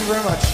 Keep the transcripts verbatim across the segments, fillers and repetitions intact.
you very much.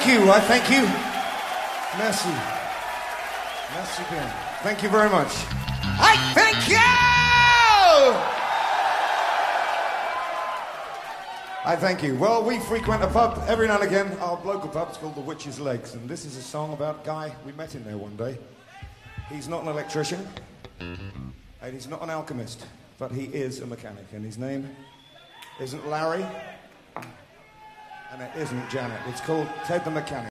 you, I thank you. Merci. Merci bien. Thank you very much. I thank you! I thank you. Well, we frequent a pub every now and again, our local pub. It's called the Witch's Legs, and this is a song about a guy, we met him there one day. He's not an electrician, and he's not an alchemist, but he is a mechanic, and his name isn't Larry, and it isn't Janet. It's called Ted the Mechanic.